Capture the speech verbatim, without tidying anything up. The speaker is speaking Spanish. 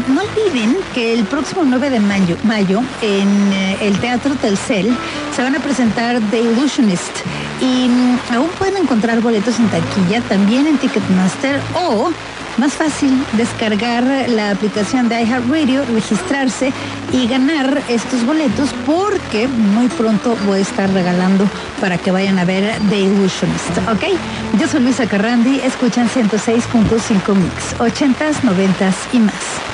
no olviden que el próximo nueve de mayo, mayo en eh, el Teatro Telcel se van a presentar The Illusionist y mm, aún pueden encontrar boletos en taquilla, también en Ticketmaster o, más fácil, descargar la aplicación de iHeartRadio, registrarse y ganar estos boletos porque muy pronto voy a estar regalando para que vayan a ver The Illusionist, ¿ok? Yo soy Luisa Carrandi, escuchan ciento seis punto cinco Mix, ochentas, noventas y más.